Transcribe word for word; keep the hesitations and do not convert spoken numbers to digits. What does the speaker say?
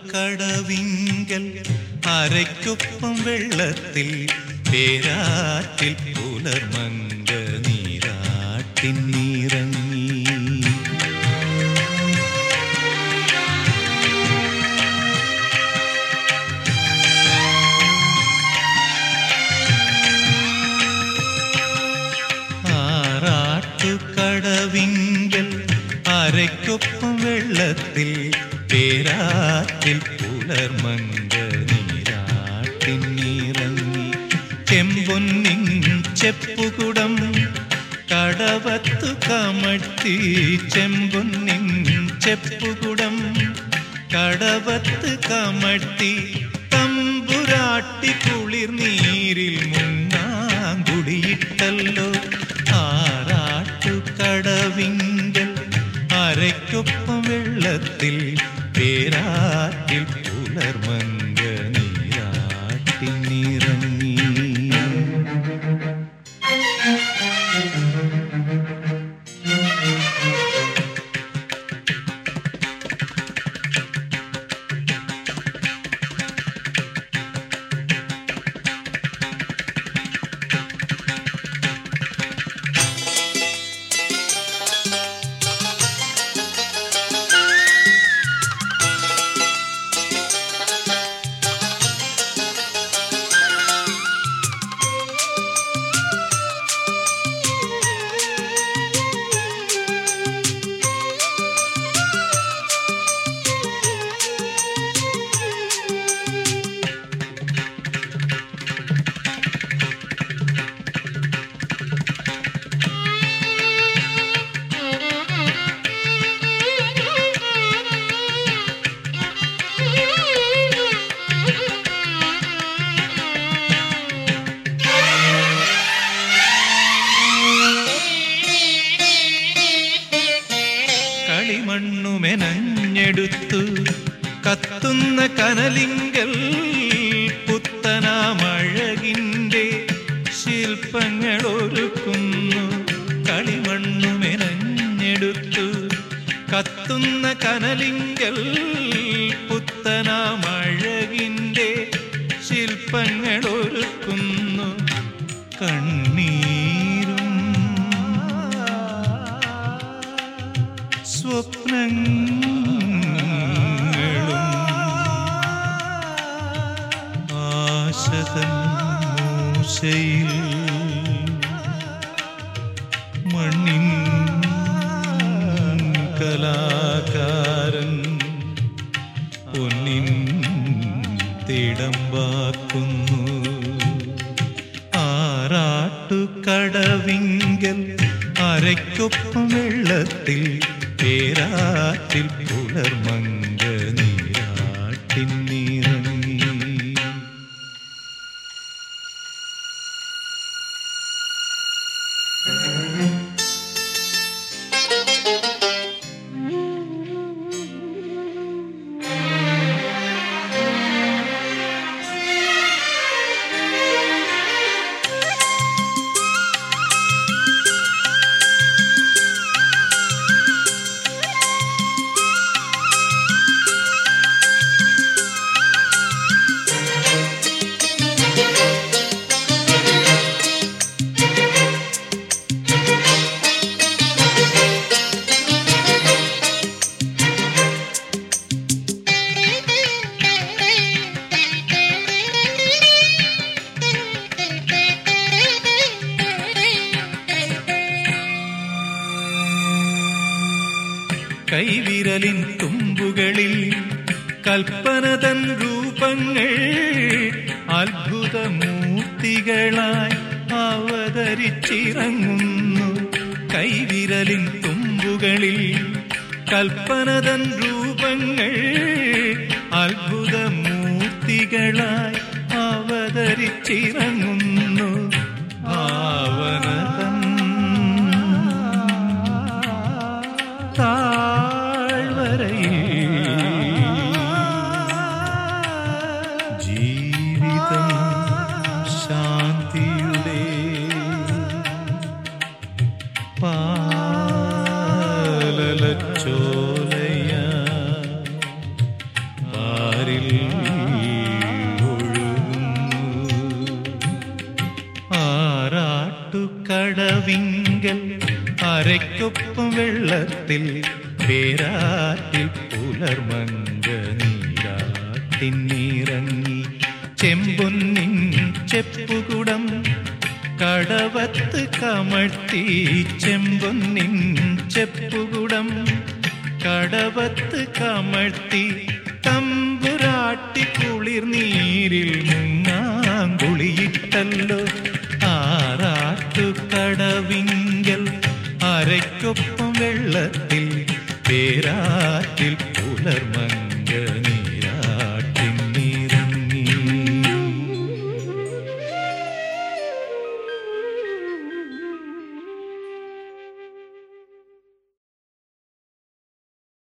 കടവിങ്കൽ അരയ്ക്കൊപ്പം വെള്ളത്തിൽ പേരാറ്റിൽ പുലർമങ്ക നീരാട്ടിൻ നീറങ്ങി. ആറാട്ടുകടവിങ്കൽ അരയ്ക്കൊപ്പം വെള്ളത്തിൽ പേരാറ്റിൽ പുലർമങ്ക നീരാട്ടിൻ നീറങ്ങി. ചെമ്പൊന്നിൻ ചെപ്പുകുടം കടവത്തു കമഴ്ത്തി, ചെമ്പൊന്നിൻ ചെപ്പുകുടം കടവത്ത് കമഴ്ത്തി, തമ്പുരാട്ടി കുളിർ നീരിൽ മുങ്ങാങ്കുടിയിട്ടല്ലോ. ആറാട്ടുകടവിങ്കൽ അരയ്ക്കൊപ്പം വെള്ളത്തിൽ പേരാറ്റിൽ പുലർമങ്ക നീരാട്ടിൻ നീറങ്ങി. കളിമണ്ണുമെനഞ്ഞെടുത്തു കത്തുന്ന കനലിങ്കൽ പുത്തനാമഴകിൻ്റെ ശില്പങ്ങളൊരുക്കുന്നു. കളിമണ്ണുമെനഞ്ഞെടുത്തു കത്തുന്ന കനലിങ്കൽ പുത്തനാമഴകിൻ്റെ ശില്പങ്ങളൊരുക്കുന്നു. കണ്ണീരും സ്വപ്നങ്ങളും ആശതൻ മൂശയിൽ മണ്ണിൻ കലാകാരൻ പൊന്നിൻ തിടമ്പാക്കുന്നു. ആറാട്ടുകടവിങ്കൽ അരയ്ക്കൊപ്പം വെള്ളത്തിൽ പേരാറ്റിൽ പുലർമങ്ക നീരാട്ടിൻ നീറങ്ങി. കൈവിരലിൻ തുമ്പുകളിൽ കൽപ്പനതൻ രൂപങ്ങൾ അത്ഭുതമൂർത്തികളായി അവതരിച്ചിറങ്ങുന്നു. കൈവിരലിൻ തുമ്പുകളിൽ കൽപ്പനതൻ രൂപങ്ങൾ അത്ഭുതമൂർത്തികളായി അവതരിച്ചിറങ്ങുന്നു. ഭാവനതൻ താഴ്വരയിൽ ജീവിതം ശാന്തിയുടെ പാലലച്ചോലയ കടവിങ്കൽ അരയ്ക്കൊപ്പം വെള്ളത്തിൽ പേരാറ്റിൽ പുലർമങ്ക നീരാട്ടിന്നിറങ്ങി ചെമ്പൊന്നിൻ ചെപ്പുകുടം കടവത്ത് കമഴ്ത്തി ചെമ്പൊന്നിൻ ചെപ്പുകുടം കടവത്ത് കമഴ്ത്തി തമ്പുരാട്ടി കുളിർ നീരിൽ മുങ്ങാങ്കുളിയിട്ടല്ലോ ആറാട്ടു കടവിങ്കൽ അരയ്ക്കൊപ്പം വെള്ളത്തിൽ പേരാറ്റിൽ പുലർമങ്ക